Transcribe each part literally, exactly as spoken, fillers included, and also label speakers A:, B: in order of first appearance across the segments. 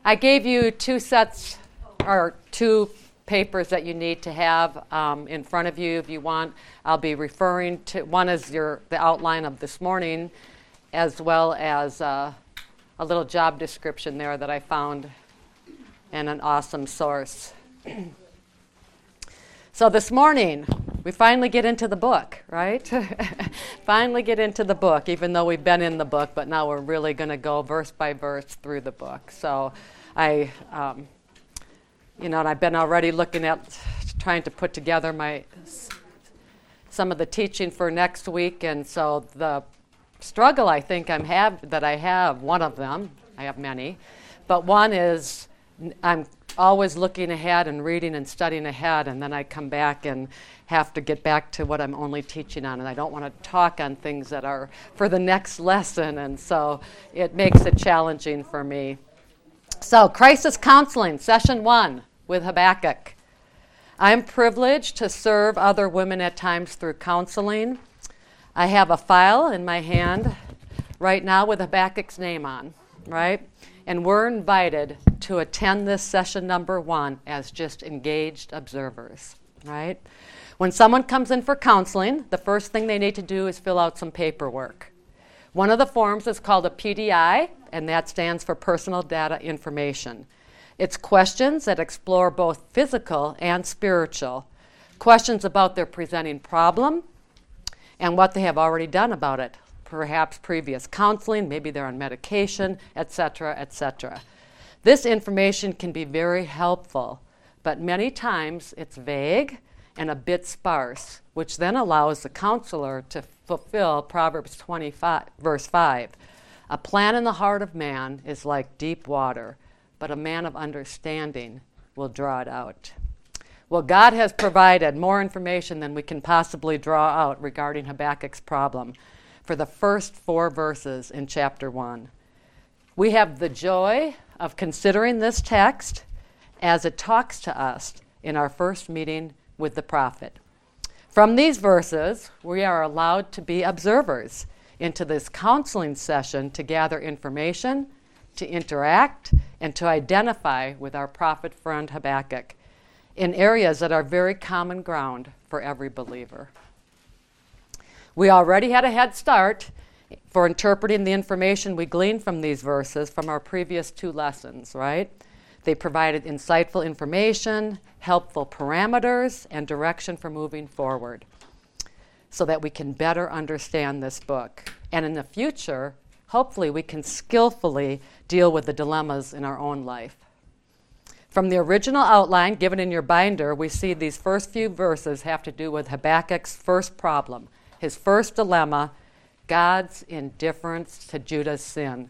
A: I gave you two sets, or two papers that you need to have um, in front of you if you want. I'll be referring to, one is your the outline of this morning, as well as uh, a little job description there that I found, and an awesome source. So this morning, we finally get into the book, right? Finally get into the book, even though we've been in the book, but now we're really going to go verse by verse through the book. So I, um, you know, and I've been already looking at trying to put together my some of the teaching for next week, and so the struggle I think I'm have that I have, one of them, I have many, but one is I'm always looking ahead and reading and studying ahead, and then I come back and have to get back to what I'm only teaching on, and I don't want to talk on things that are for the next lesson, and so it makes it challenging for me. So, crisis counseling, session one with Habakkuk. I'm privileged to serve other women at times through counseling. I have a file in my hand right now with Habakkuk's name on, right? And we're invited to attend this session number one as just engaged observers, right? When someone comes in for counseling, the first thing they need to do is fill out some paperwork. One of the forms is called a P D I, and that stands for Personal Data Information. It's questions that explore both physical and spiritual. Questions about their presenting problem and what they have already done about it. Perhaps previous counseling, maybe they're on medication, et cetera, et cetera. This information can be very helpful, but many times it's vague and a bit sparse, which then allows the counselor to fulfill Proverbs twenty-five, verse five. A plan in the heart of man is like deep water, but a man of understanding will draw it out. Well, God has provided more information than we can possibly draw out regarding Habakkuk's problem for the first four verses in chapter one. We have the joy of considering this text as it talks to us in our first meeting with the prophet. From these verses, we are allowed to be observers into this counseling session to gather information, to interact, and to identify with our prophet friend Habakkuk in areas that are very common ground for every believer. We already had a head start for interpreting the information we gleaned from these verses from our previous two lessons, right? They provided insightful information, helpful parameters, and direction for moving forward so that we can better understand this book. And in the future, hopefully we can skillfully deal with the dilemmas in our own life. From the original outline given in your binder, we see these first few verses have to do with Habakkuk's first problem. His first dilemma, God's indifference to Judah's sin.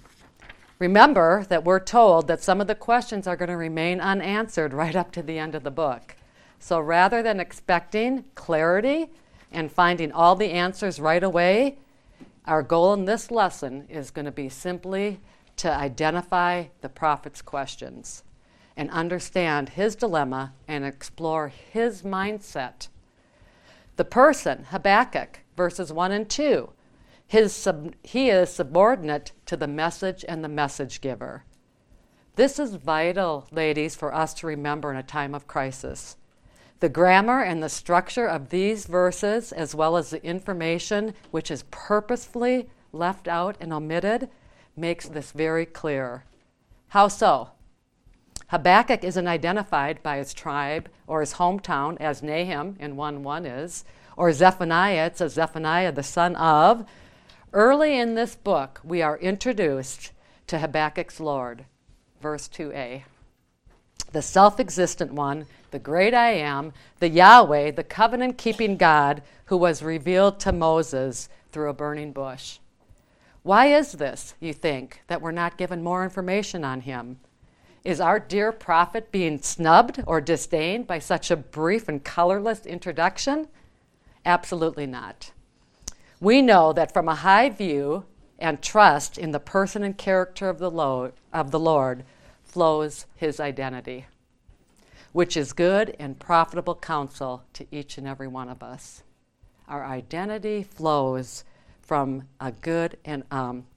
A: Remember that we're told that some of the questions are going to remain unanswered right up to the end of the book. So rather than expecting clarity and finding all the answers right away, our goal in this lesson is going to be simply to identify the prophet's questions and understand his dilemma and explore his mindset. The person, Habakkuk, verses one and two, his sub, he is subordinate to the message and the message giver. This is vital, ladies, for us to remember in a time of crisis. The grammar and the structure of these verses, as well as the information which is purposefully left out and omitted, makes this very clear. How so? Habakkuk isn't identified by his tribe or his hometown as Nahum in one one is, or Zephaniah, it says Zephaniah, the son of. Early in this book, we are introduced to Habakkuk's Lord, verse two a. The self-existent one, the great I am, the Yahweh, the covenant-keeping God who was revealed to Moses through a burning bush. Why is this, you think, that we're not given more information on him? Is our dear prophet being snubbed or disdained by such a brief and colorless introduction? Absolutely not. We know that from a high view and trust in the person and character of the Lord, of the Lord flows his identity, which is good and profitable counsel to each and every one of us. Our identity flows from a good and um,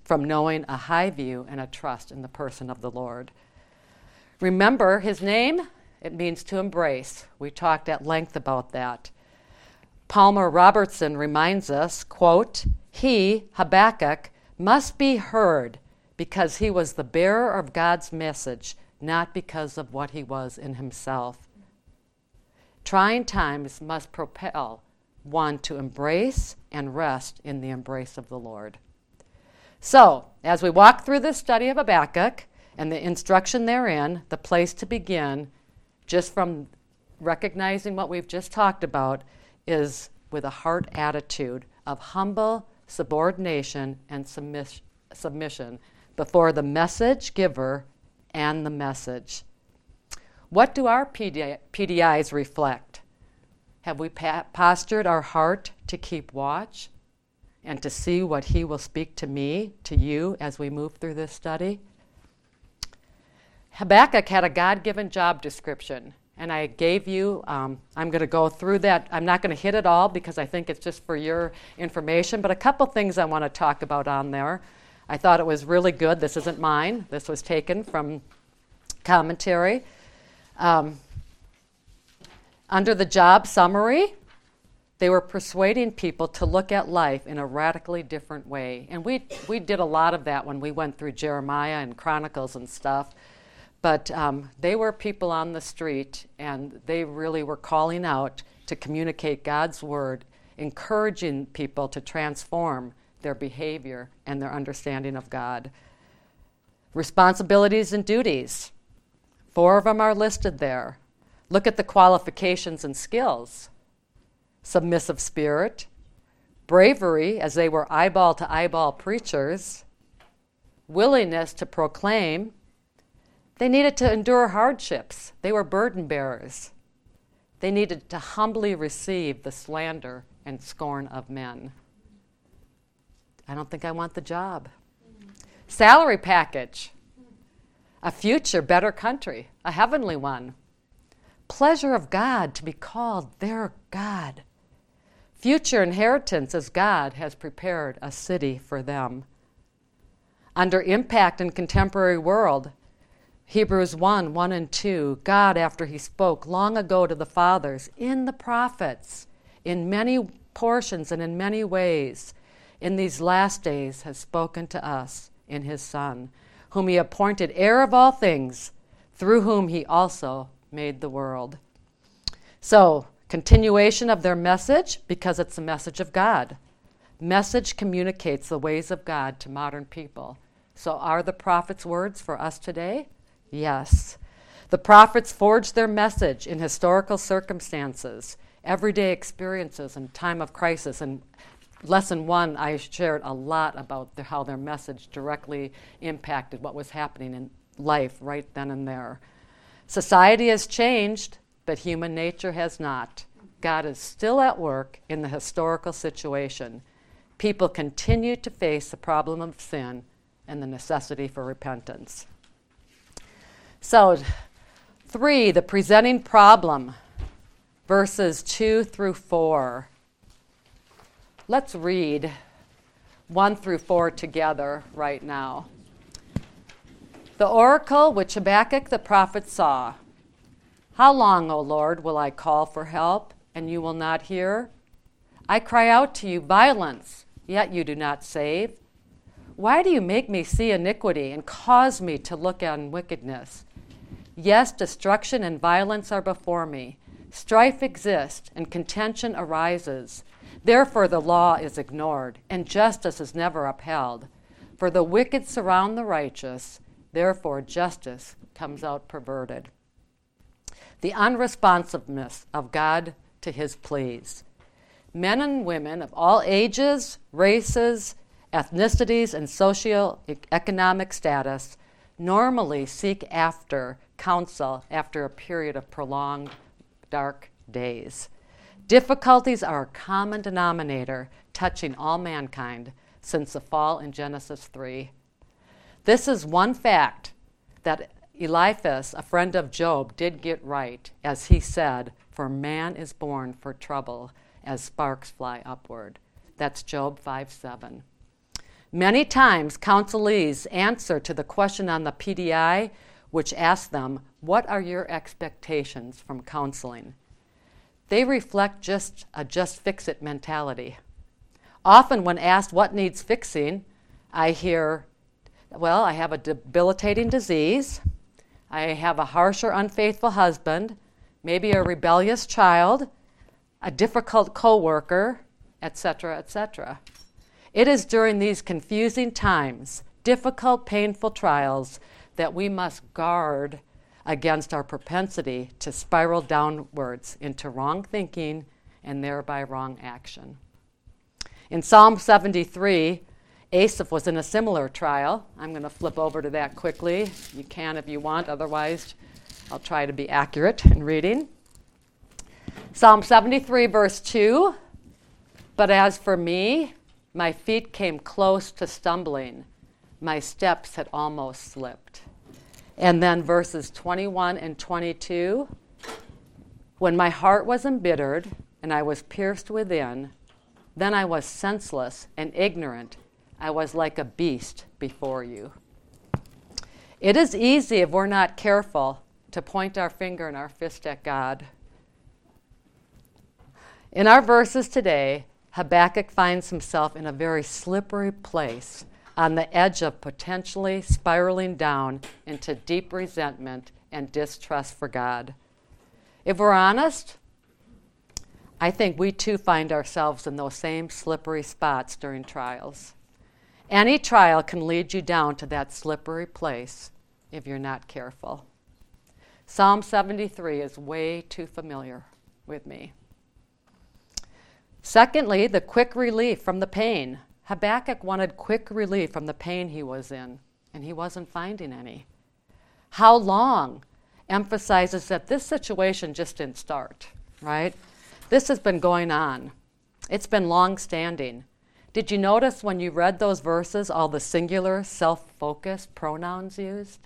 A: from knowing a high view and a trust in the person of the Lord. Remember his name? It means to embrace. We talked at length about that. Palmer Robertson reminds us, quote, he, Habakkuk, must be heard because he was the bearer of God's message, not because of what he was in himself. Trying times must propel one to embrace and rest in the embrace of the Lord. So, as we walk through this study of Habakkuk and the instruction therein, the place to begin, just from recognizing what we've just talked about, is with a heart attitude of humble subordination and submiss- submission before the message giver and the message. What do our P D I, P D Is reflect? Have we pa- postured our heart to keep watch and to see what he will speak to me, to you, as we move through this study? Habakkuk had a God-given job description, and I gave you, um, I'm going to go through that. I'm not going to hit it all because I think it's just for your information, but a couple things I want to talk about on there. I thought it was really good. This isn't mine. This was taken from commentary. Um, under the job summary, they were persuading people to look at life in a radically different way. And we we did a lot of that when we went through Jeremiah and Chronicles and stuff. But um, they were people on the street, and they really were calling out to communicate God's word, encouraging people to transform their behavior and their understanding of God. Responsibilities and duties. Four of them are listed there. Look at the qualifications and skills. Submissive spirit, bravery, as they were eyeball-to-eyeball preachers, willingness to proclaim. They needed to endure hardships. They were burden bearers. They needed to humbly receive the slander and scorn of men. I don't think I want the job. Salary package, a future better country, a heavenly one. Pleasure of God to be called their God. Future inheritance as God has prepared a city for them. Under impact in contemporary world, Hebrews one, one and two, God, after he spoke long ago to the fathers, in the prophets, in many portions and in many ways, in these last days has spoken to us in his Son, whom he appointed heir of all things, through whom he also made the world. So, continuation of their message, because it's the message of God. Message communicates the ways of God to modern people. So are the prophets' words for us today? Yes. The prophets forged their message in historical circumstances, everyday experiences, and time of crisis. And lesson one, I shared a lot about the, how their message directly impacted what was happening in life right then and there. Society has changed, but human nature has not. God is still at work in the historical situation. People continue to face the problem of sin and the necessity for repentance. So, three, the presenting problem, verses two through four. Let's read one through four together right now. The oracle which Habakkuk the prophet saw. How long, O Lord, will I call for help, and you will not hear? I cry out to you violence, yet you do not save. Why do you make me see iniquity and cause me to look on wickedness? Yes, destruction and violence are before me. Strife exists, and contention arises. Therefore the law is ignored, and justice is never upheld. For the wicked surround the righteous, therefore justice comes out perverted. The unresponsiveness of God to his pleas. Men and women of all ages, races, ethnicities, and socioeconomic status normally seek after counsel after a period of prolonged dark days. Difficulties are a common denominator touching all mankind since the fall in Genesis three. This is one fact that Eliphaz, a friend of Job, did get right, as he said, "For man is born for trouble, as sparks fly upward." That's Job five seven. Many times, counselees answer to the question on the P D I, which asks them, what are your expectations from counseling? They reflect just a just fix it mentality. Often when asked what needs fixing, I hear, well, I have a debilitating disease, I have a harsh or unfaithful husband, maybe a rebellious child, a difficult coworker, et cetera, et cetera. It is during these confusing times, difficult, painful trials, that we must guard against our propensity to spiral downwards into wrong thinking and thereby wrong action. In Psalm seventy-three, Asaph was in a similar trial. I'm going to flip over to that quickly. You can if you want, otherwise I'll try to be accurate in reading. Psalm seventy-three, verse two, but as for me, my feet came close to stumbling. My steps had almost slipped. And then verses twenty-one and twenty-two, when my heart was embittered and I was pierced within, then I was senseless and ignorant. I was like a beast before you. It is easy, if we're not careful, to point our finger and our fist at God. In our verses today, Habakkuk finds himself in a very slippery place on the edge of potentially spiraling down into deep resentment and distrust for God. If we're honest, I think we too find ourselves in those same slippery spots during trials. Any trial can lead you down to that slippery place if you're not careful. Psalm seventy-three is way too familiar with me. Secondly, the quick relief from the pain. Habakkuk wanted quick relief from the pain he was in, and he wasn't finding any. How long emphasizes that this situation just didn't start, right? This has been going on. It's been long-standing. Did you notice when you read those verses all the singular, self-focused pronouns used?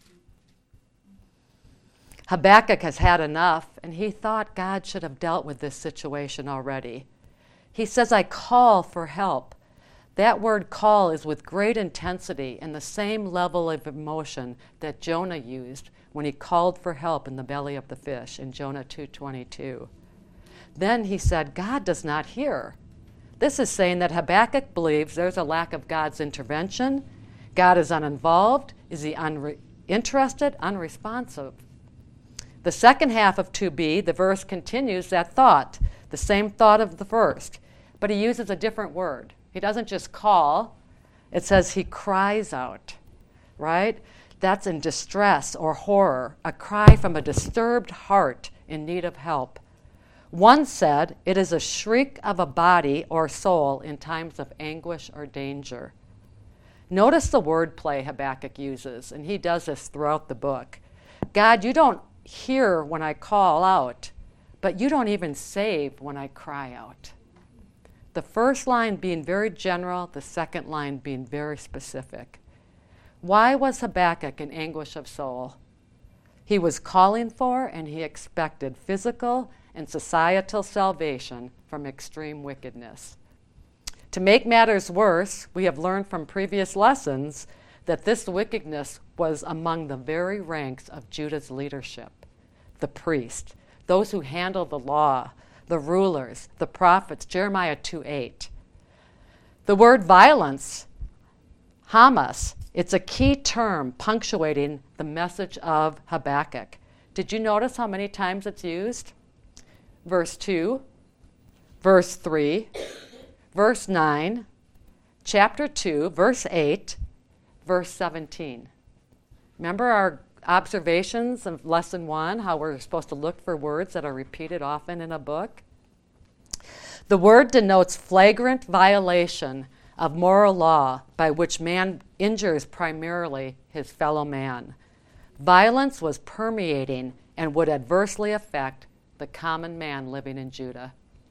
A: Habakkuk has had enough, and he thought God should have dealt with this situation already. He says, I call for help. That word call is with great intensity and the same level of emotion that Jonah used when he called for help in the belly of the fish in Jonah two twenty-two. Then he said, God does not hear. This is saying that Habakkuk believes there's a lack of God's intervention. God is uninvolved. Is he uninterested, unresponsive? The second half of two b, the verse continues that thought, the same thought of the first, but he uses a different word. He doesn't just call. It says he cries out, right? That's in distress or horror, a cry from a disturbed heart in need of help. One said it is a shriek of a body or soul in times of anguish or danger. Notice the wordplay Habakkuk uses, and he does this throughout the book. God, you don't hear when I call out, but you don't even save when I cry out. The first line being very general, the second line being very specific. Why was Habakkuk in anguish of soul? He was calling for and he expected physical and societal salvation from extreme wickedness. To make matters worse, we have learned from previous lessons that this wickedness was among the very ranks of Judah's leadership, the priest, those who handle the law, the rulers, the prophets, Jeremiah two eight. The word violence, Hamas, it's a key term punctuating the message of Habakkuk. Did you notice how many times it's used? Verse two, verse three, verse nine, chapter two, verse eight, verse seventeen. Remember our observations of lesson one, how we're supposed to look for words that are repeated often in a book? The word denotes flagrant violation of moral law by which man injures primarily his fellow man. Violence was permeating and would adversely affect the common man living in Judah.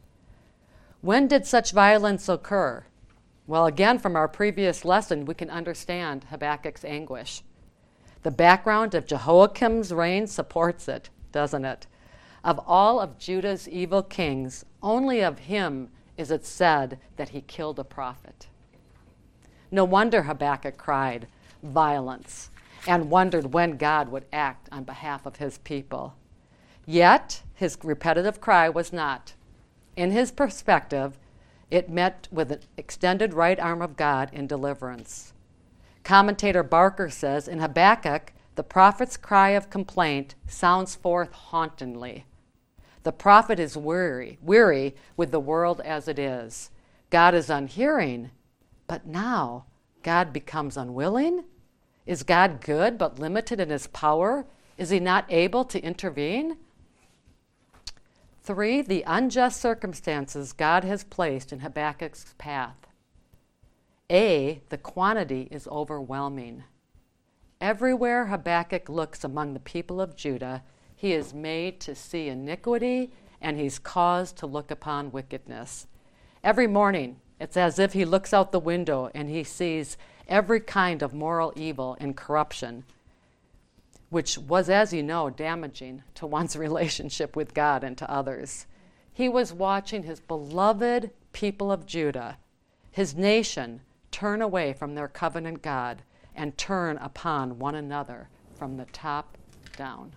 A: When did such violence occur? Well, again, from our previous lesson, we can understand Habakkuk's anguish. The background of Jehoiakim's reign supports it, doesn't it? Of all of Judah's evil kings, only of him is it said that he killed a prophet. No wonder Habakkuk cried violence and wondered when God would act on behalf of his people. Yet, his repetitive cry was not. In his perspective, it met with an extended right arm of God in deliverance. Commentator Barker says, in Habakkuk, the prophet's cry of complaint sounds forth hauntingly. The prophet is weary, weary with the world as it is. God is unhearing, but now God becomes unwilling? Is God good but limited in his power? Is he not able to intervene? Three, the unjust circumstances God has placed in Habakkuk's path. A, the quantity is overwhelming. Everywhere Habakkuk looks among the people of Judah, he is made to see iniquity and he's caused to look upon wickedness. Every morning, it's as if he looks out the window and he sees every kind of moral evil and corruption, which was, as you know, damaging to one's relationship with God and to others. He was watching his beloved people of Judah, his nation, turn away from their covenant God and turn upon one another from the top down.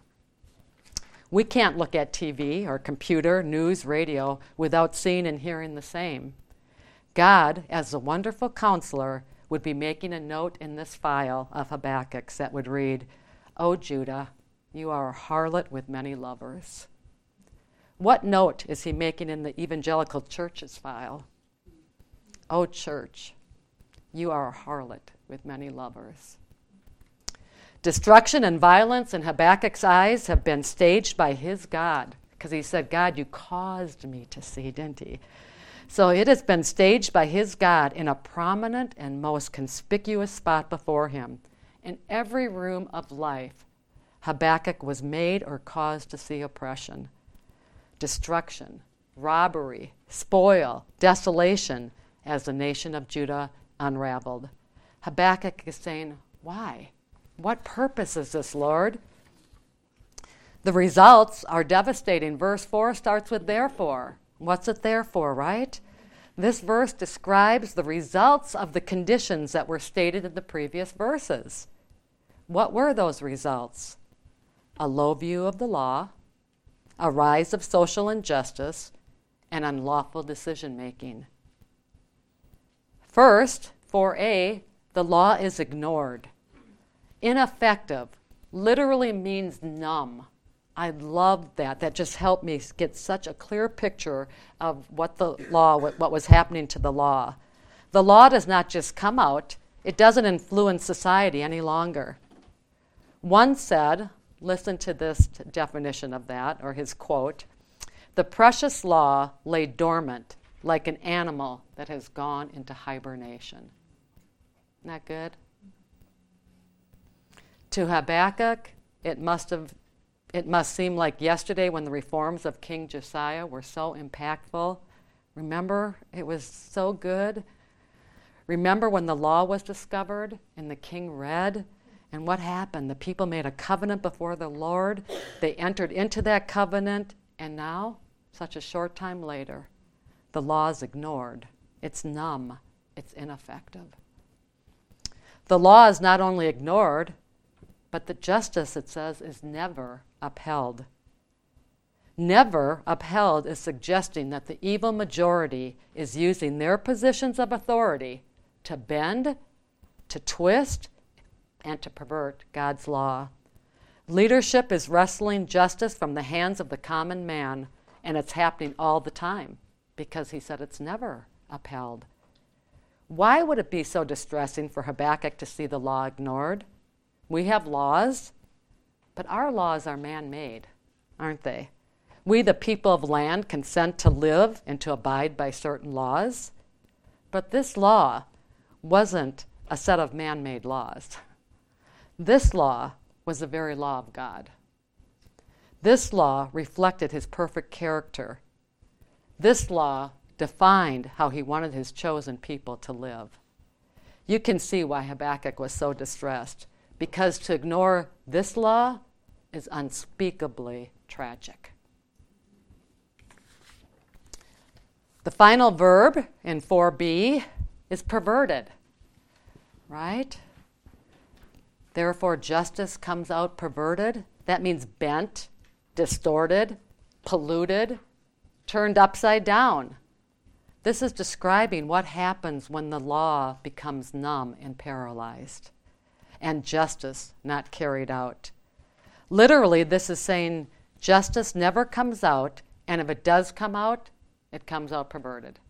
A: We can't look at T V or computer, news, radio without seeing and hearing the same. God, as a wonderful counselor, would be making a note in this file of Habakkuk's that would read, "O Judah, you are a harlot with many lovers." What note is he making in the evangelical church's file? "O church, you are a harlot with many lovers." Destruction and violence in Habakkuk's eyes have been staged by his God, because he said, "God, you caused me to see," didn't he? So it has been staged by his God in a prominent and most conspicuous spot before him. In every room of life, Habakkuk was made or caused to see oppression, destruction, robbery, spoil, desolation, as the nation of Judah unraveled. Habakkuk is saying, why? What purpose is this, Lord? The results are devastating. Verse four starts with therefore. What's it there for, right? This verse describes the results of the conditions that were stated in the previous verses. What were those results? A low view of the law, a rise of social injustice, and unlawful decision-making. First, four A, the law is ignored. Ineffective literally means numb. I loved that. That just helped me get such a clear picture of what the law, what, what was happening to the law. The law does not just come out, it doesn't influence society any longer. One said, listen to this t- definition of that, or his quote, "The precious law lay dormant like an animal that has gone into hibernation." Isn't that good? To Habakkuk, it must have It must seem like yesterday when the reforms of King Josiah were so impactful. Remember, it was so good. Remember when the law was discovered and the king read? And what happened? The people made a covenant before the Lord. They entered into that covenant, and now, such a short time later, the law is ignored. It's numb. It's ineffective. The law is not only ignored, but the justice, it says, is never upheld. Never upheld is suggesting that the evil majority is using their positions of authority to bend, to twist, and to pervert God's law. Leadership is wresting justice from the hands of the common man, and it's happening all the time because he said it's never upheld. Why would it be so distressing for Habakkuk to see the law ignored? We have laws, but our laws are man-made, aren't they? We, the people of land, consent to live and to abide by certain laws. But this law wasn't a set of man-made laws. This law was the very law of God. This law reflected his perfect character. This law defined how he wanted his chosen people to live. You can see why Habakkuk was so distressed, because to ignore this law is unspeakably tragic. The final verb in four B is perverted. right? Therefore, justice comes out perverted. That means bent, distorted, polluted, turned upside down. This is describing what happens when the law becomes numb and paralyzed, and justice not carried out. Literally, this is saying justice never comes out, and if it does come out, it comes out perverted.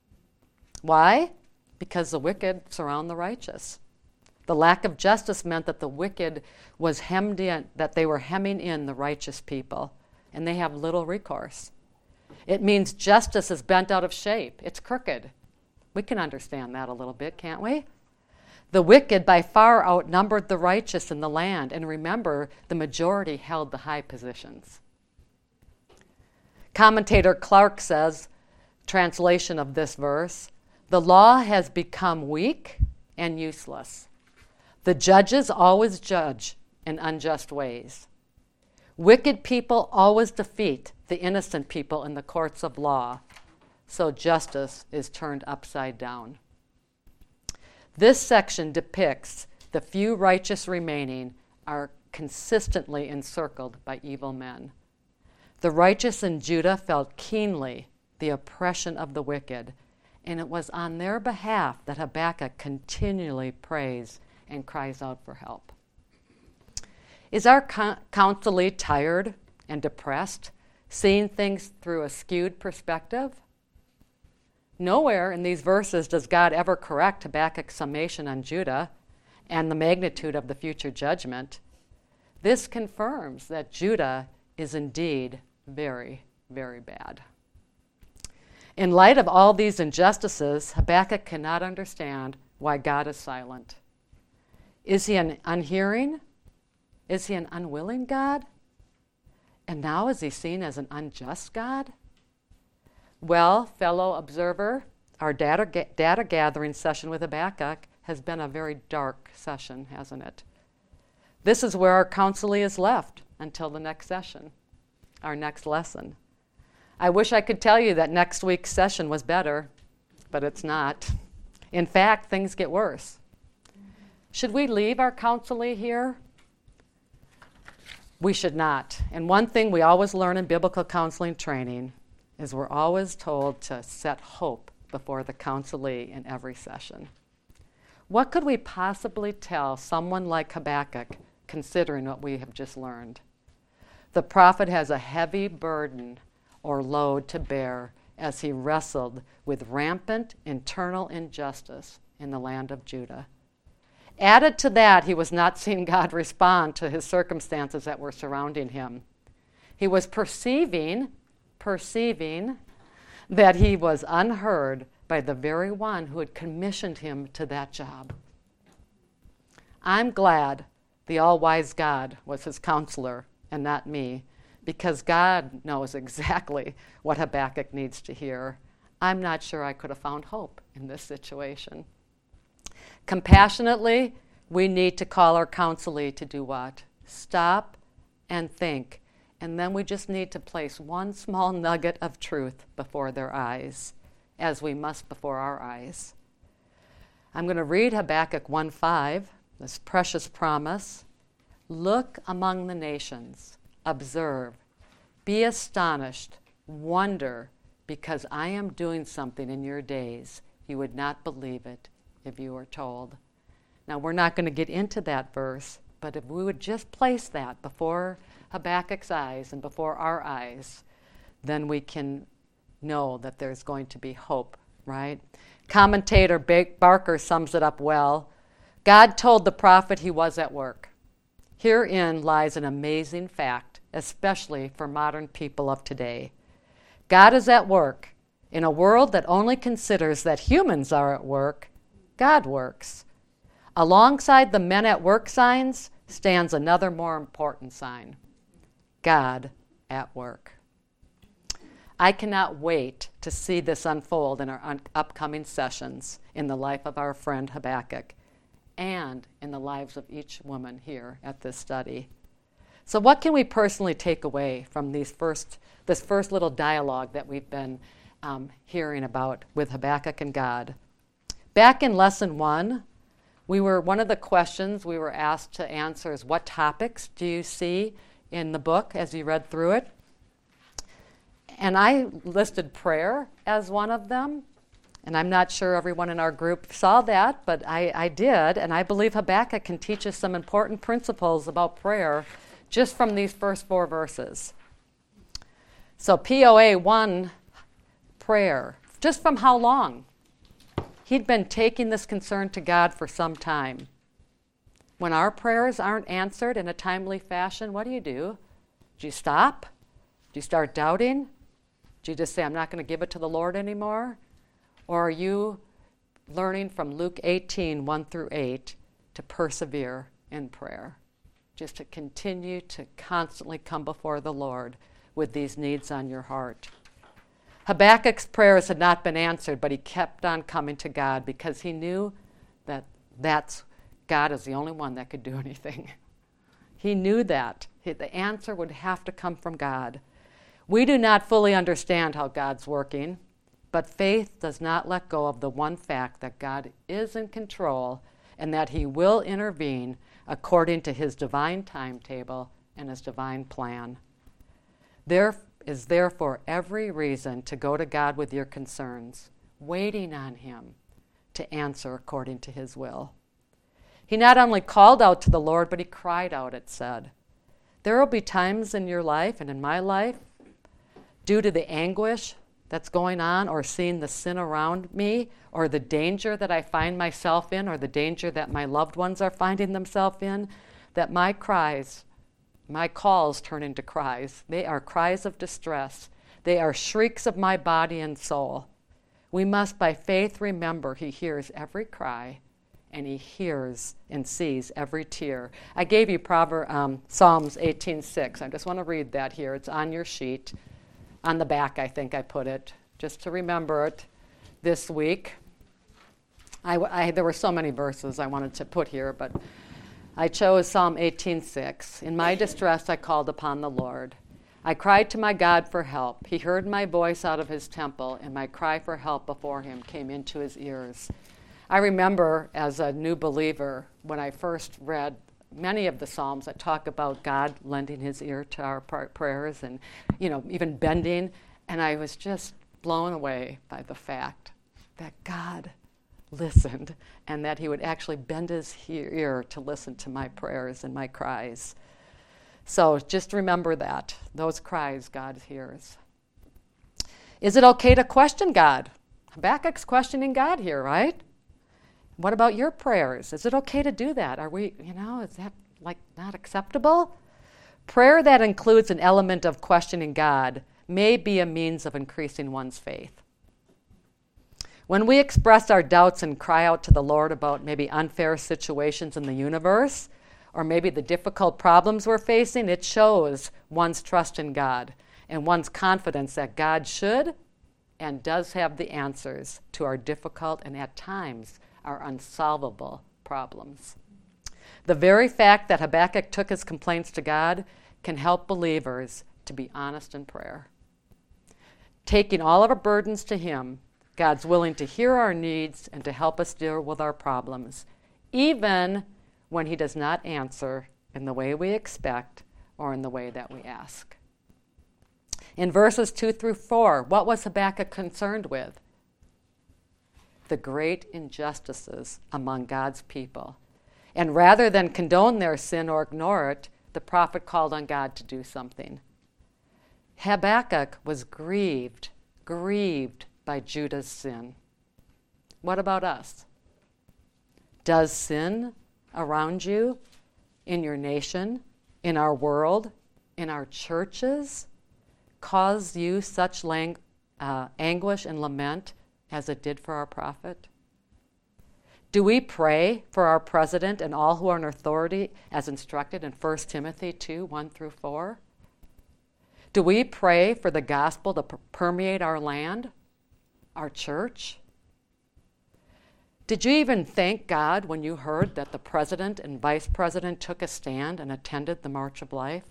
A: Why? Because the wicked surround the righteous. The lack of justice meant that the wicked was hemmed in, that they were hemming in the righteous people, and they have little recourse. It means justice is bent out of shape. It's crooked. We can understand that a little bit, can't we? The wicked by far outnumbered the righteous in the land, and remember, the majority held the high positions. Commentator Clark says, translation of this verse, the law has become weak and useless. The judges always judge in unjust ways. Wicked people always defeat the innocent people in the courts of law, so justice is turned upside down. This section depicts the few righteous remaining are consistently encircled by evil men. The righteous in Judah felt keenly the oppression of the wicked, and it was on their behalf that Habakkuk continually prays and cries out for help. Is our counselee tired and depressed, seeing things through a skewed perspective? Nowhere in these verses does God ever correct Habakkuk's summation on Judah and the magnitude of the future judgment. This confirms that Judah is indeed very, very bad. In light of all these injustices, Habakkuk cannot understand why God is silent. Is he an unhearing? Is he an unwilling God? And now is he seen as an unjust God? Well, fellow observer, our data, ga- data gathering session with Habakkuk has been a very dark session, hasn't it? This is where our counselee is left until the next session, our next lesson. I wish I could tell you that next week's session was better, but it's not. In fact, things get worse. Should we leave our counselee here? We should not. And one thing we always learn in biblical counseling training is we're always told to set hope before the counselee in every session. What could we possibly tell someone like Habakkuk, considering what we have just learned? The prophet has a heavy burden or load to bear as he wrestled with rampant internal injustice in the land of Judah. Added to that, he was not seeing God respond to his circumstances that were surrounding him. He was perceiving, perceiving that he was unheard by the very one who had commissioned him to that job. I'm glad the all-wise God was his counselor and not me, because God knows exactly what Habakkuk needs to hear. I'm not sure I could have found hope in this situation. Compassionately, we need to call our counselee to do what? Stop and think. And then we just need to place one small nugget of truth before their eyes, as we must before our eyes. I'm going to read Habakkuk one five, this precious promise. Look among the nations, observe, be astonished, wonder, because I am doing something in your days. You would not believe it if you were told. Now, we're not going to get into that verse, but if we would just place that before Habakkuk's eyes and before our eyes, then we can know that there's going to be hope, right? Commentator Barker sums it up well. God told the prophet he was at work. Herein lies an amazing fact, especially for modern people of today. God is at work. In a world that only considers that humans are at work, God works. Alongside the men at work signs stands another more important sign. God at work. I cannot wait to see this unfold in our un- upcoming sessions in the life of our friend Habakkuk and in the lives of each woman here at this study. So what can we personally take away from these first, this first little dialogue that we've been um, hearing about with Habakkuk and God? Back in lesson one, We were, one of the questions we were asked to answer is, what topics do you see in the book as you read through it? And I listed prayer as one of them. And I'm not sure everyone in our group saw that, but I, I did. And I believe Habakkuk can teach us some important principles about prayer just from these first four verses. So P O A one, prayer. Just from how long? He'd been taking this concern to God for some time. When our prayers aren't answered in a timely fashion, what do you do? Do you stop? Do you start doubting? Do you just say, I'm not going to give it to the Lord anymore? Or are you learning from Luke eighteen, one through eight, to persevere in prayer? Just to continue to constantly come before the Lord with these needs on your heart. Habakkuk's prayers had not been answered, but he kept on coming to God because he knew that that's, God is the only one that could do anything. He knew that. The answer would have to come from God. We do not fully understand how God's working, but faith does not let go of the one fact that God is in control and that he will intervene according to his divine timetable and his divine plan. There is therefore every reason to go to God with your concerns, waiting on him to answer according to his will. He not only called out to the Lord, but he cried out, it said. There will be times in your life and in my life, due to the anguish that's going on, or seeing the sin around me, or the danger that I find myself in, or the danger that my loved ones are finding themselves in, that my cries, my calls turn into cries. They are cries of distress. They are shrieks of my body and soul. We must by faith remember he hears every cry, and he hears and sees every tear. I gave you Proverbs, um, Psalms eighteen six. I just want to read that here. It's on your sheet. On the back, I think I put it, just to remember it this week. I, I, there were so many verses I wanted to put here, but I chose Psalm eighteen six. In my distress, I called upon the Lord. I cried to my God for help. He heard my voice out of his temple, and my cry for help before him came into his ears. I remember as a new believer, when I first read many of the Psalms that talk about God lending his ear to our prayers and, you know, even bending. And I was just blown away by the fact that God listened and that he would actually bend his ear to listen to my prayers and my cries. So just remember that. Those cries God hears. Is it okay to question God? Habakkuk's questioning God here, right? What about your prayers? Is it okay to do that? Are we, you know, is that like not acceptable? Prayer that includes an element of questioning God may be a means of increasing one's faith. When we express our doubts and cry out to the Lord about maybe unfair situations in the universe, or maybe the difficult problems we're facing, it shows one's trust in God and one's confidence that God should and does have the answers to our difficult and at times our unsolvable problems. The very fact that Habakkuk took his complaints to God can help believers to be honest in prayer. Taking all of our burdens to him, God's willing to hear our needs and to help us deal with our problems, even when he does not answer in the way we expect or in the way that we ask. In verses two through four, what was Habakkuk concerned with? The great injustices among God's people. And rather than condone their sin or ignore it, the prophet called on God to do something. Habakkuk was grieved, grieved by Judah's sin. What about us? Does sin around you, in your nation, in our world, in our churches, cause you such lang- uh, anguish and lament as it did for our prophet? Do we pray for our president and all who are in authority as instructed in First Timothy two, one through four? Do we pray for the gospel to per- permeate our land, our church? Did you even thank God when you heard that the president and vice president took a stand and attended the March of Life?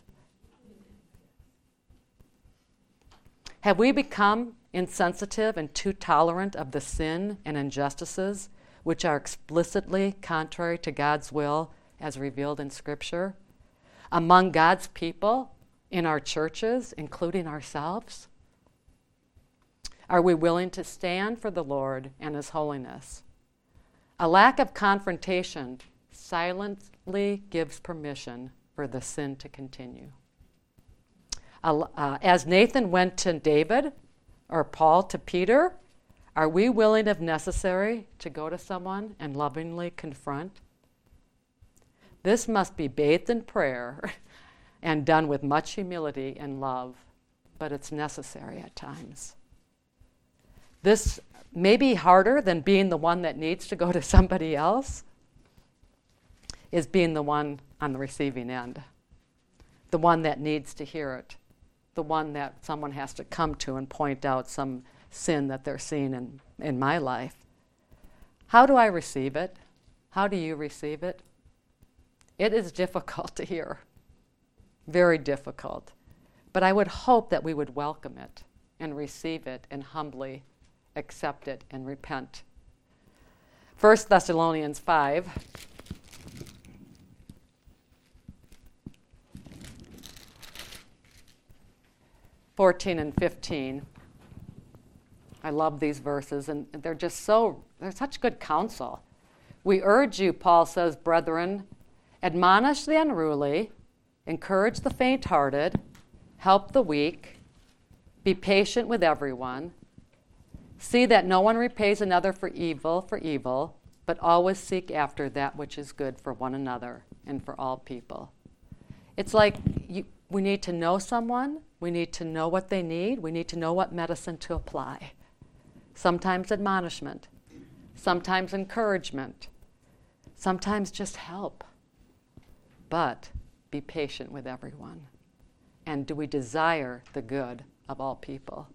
A: Have we become insensitive and too tolerant of the sin and injustices which are explicitly contrary to God's will as revealed in Scripture, among God's people, in our churches, including ourselves? Are we willing to stand for the Lord and His holiness? A lack of confrontation silently gives permission for the sin to continue. Uh, uh, as Nathan went to David, or Paul to Peter, are we willing, if necessary, to go to someone and lovingly confront? This must be bathed in prayer and done with much humility and love, but it's necessary at times. This may be harder than being the one that needs to go to somebody else, is being the one on the receiving end, the one that needs to hear it, the one that someone has to come to and point out some sin that they're seeing in, in my life. How do I receive it? How do you receive it? It is difficult to hear, very difficult. But I would hope that we would welcome it and receive it and humbly accept it and repent. First Thessalonians five. fourteen and fifteen. I love these verses, and they're just so, they're such good counsel. We urge you, Paul says, brethren, admonish the unruly, encourage the faint-hearted, help the weak, be patient with everyone. See that no one repays another for evil for evil, but always seek after that which is good for one another and for all people. It's like you, we need to know someone, we need to know what they need, we need to know what medicine to apply. Sometimes admonishment, sometimes encouragement, sometimes just help. But be patient with everyone. And do we desire the good of all people?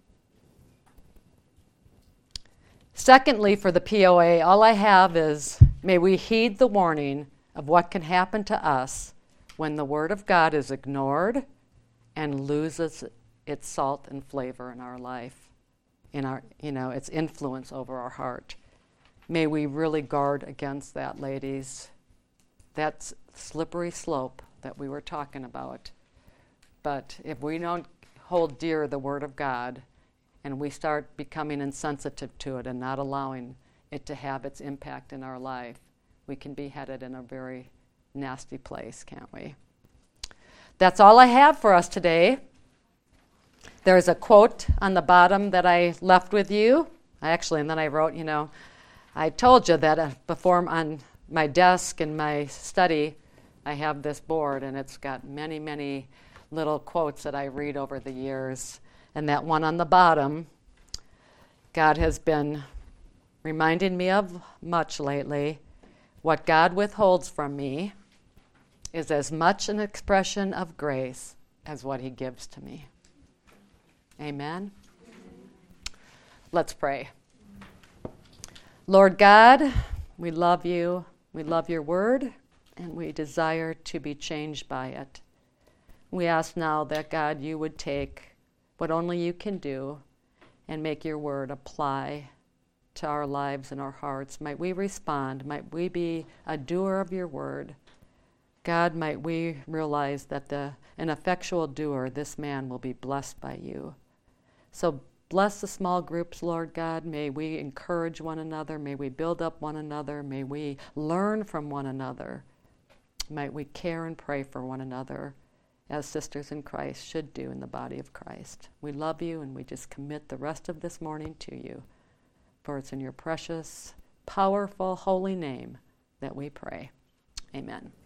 A: Secondly, for the P O A, all I have is, may we heed the warning of what can happen to us when the Word of God is ignored and loses its salt and flavor in our life, in our, you know, its influence over our heart. May we really guard against that, ladies. That's slippery slope that we were talking about. But if we don't hold dear the Word of God and we start becoming insensitive to it and not allowing it to have its impact in our life, we can be headed in a very nasty place, can't we? That's all I have for us today. There's a quote on the bottom that I left with you. I actually, and then I wrote, you know, I told you that uh, before on my desk in my study, I have this board, and it's got many, many little quotes that I read over the years. And that one on the bottom, God has been reminding me of much lately. What God withholds from me is as much an expression of grace as what He gives to me. Amen? Let's pray. Lord God, we love you. We love your word, and we desire to be changed by it. We ask now that, God, you would take what only you can do and make your word apply to our lives and our hearts. Might we respond. Might we be a doer of your word. God, might we realize that the an effectual doer, this man, will be blessed by you. So bless the small groups, Lord God. May we encourage one another. May we build up one another. May we learn from one another. Might we care and pray for one another as sisters in Christ should do in the body of Christ. We love you, and we just commit the rest of this morning to you. For it's in your precious, powerful, holy name that we pray. Amen.